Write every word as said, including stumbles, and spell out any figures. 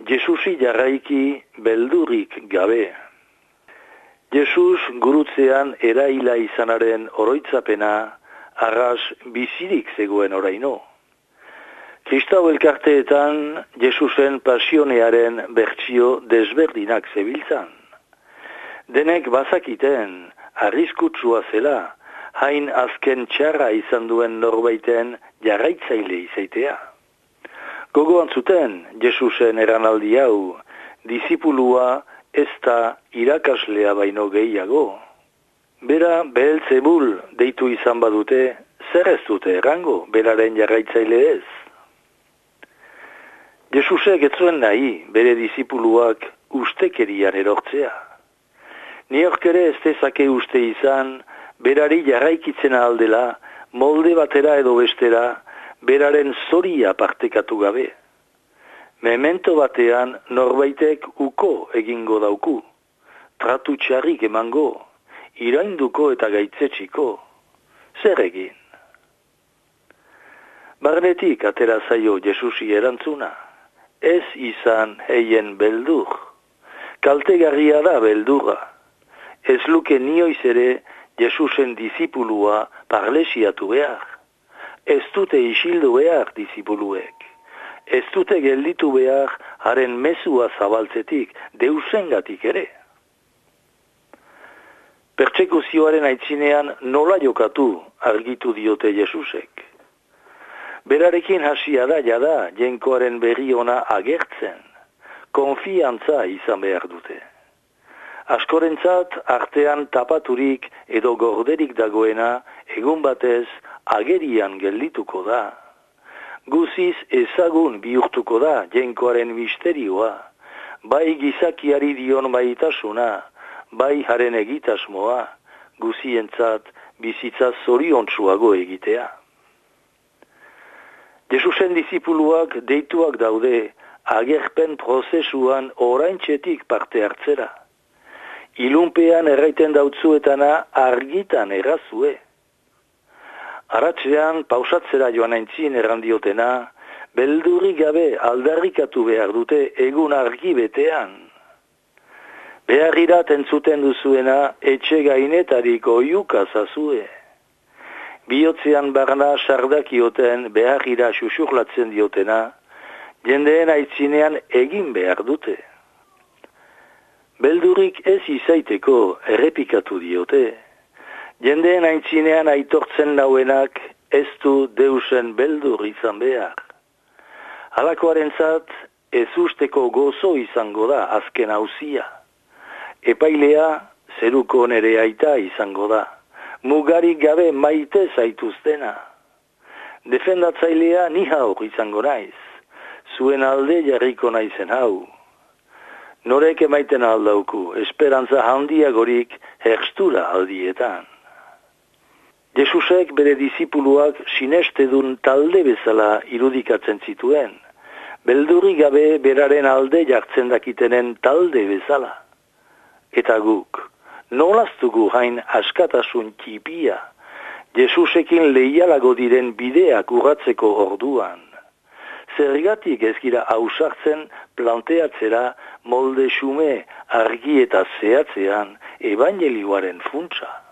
Jesusi jarraiki beldurik gabe. Jesus gurutzean eraila izanaren oroitzapena arras bizirik zegoen oraino. Kristau elkarteetan Jesusen pasionearen bertsio desberdinak zebiltzan. Denek bazakiten arriskutsua zela, hain azken txarra izan duen norbaiten jarraitzaile izaitea. Gogoan zuten Jesusen eranaldi hau, disipulua ez da irakaslea baino gehiago. Bera Beelzebul deitu izan badute, zer ez dute errango beraren jarraitzaile ez? Jesusek ez zuen nahi bere disipuluak ustekerian erortzea. Niork ere ez dezake uste izan, berari jarraikitzen aldela, molde batera edo bestera, beraren zoria partekatu gabe. Memento batean norbaitek uko egingo dauku, tratu txarrik emango, irainduko eta gaitzetxiko, zer egin? Barnetik atera zaio Jesusi erantzuna, ez izan heien beldur, kaltegarria da beldurra, ez luke nioiz ere Jesusen disipulua parlesiatu behar, ez dute isildu behar disipuluek, ez dute gelditu behar haren mezua zabaltzetik, deusengatik ere. Pertsekuzioaren aitzinean nola jokatu argitu diote Jesusek. Berarekin hasia da jada jenkoaren berri ona agertzen, konfiantza izan behar dute. Askorentzat artean tapaturik edo gorderik dagoena egun batez agerian geldituko da. Guziz ezagun bihurtuko da jenkoaren misterioa, bai gizakiari dion baitasuna, bai haren egitasmoa, guzientzat bizitza zoriontsuago egitea. Jesusen disipuluak deituak daude agerpen prozesuan oraintxetik parte hartzera. Ilunpean erraiten dautzuetana argitan errazue. Aratzean pausatzera joan aintzin errandiotena, beldurrik gabe aldarrikatu behar dute egun argi betean. Beharrirat entzuten duzuena etxe gainetarik oiuka zazue. Bihotzean barna sardakioten beharrira xuxurlatzen diotena, jendeen aitzinean egin behar dute. Beldurik ez izaiteko errepikatu diote, jendeen aitzinean aitortzen nauenak ez du deusen beldur izan behar. Halakoarentzat ez usteko gozo izango da azken hauzia. Epailea zeruko nere aita izango da. Mugarik gabe maite zaituztena. Defendatzailea ni hau izango naiz. Zuen alde jarriko naizen hau. Norek emaiten aldauku, esperantza handiagorik herstura aldietan. Jesusek bere disipuluak sinestedun talde bezala irudikatzen zituen. Beldurri gabe beraren alde jartzen dakitenen talde bezala. Eta guk, nolaztugu hain askatasun txipia, Jesusekin leialago diren bideak urratzeko orduan. Zergatik ez gira ausartzen planteatzera molde xume argi eta zehatzean ebangelioaren funtsa.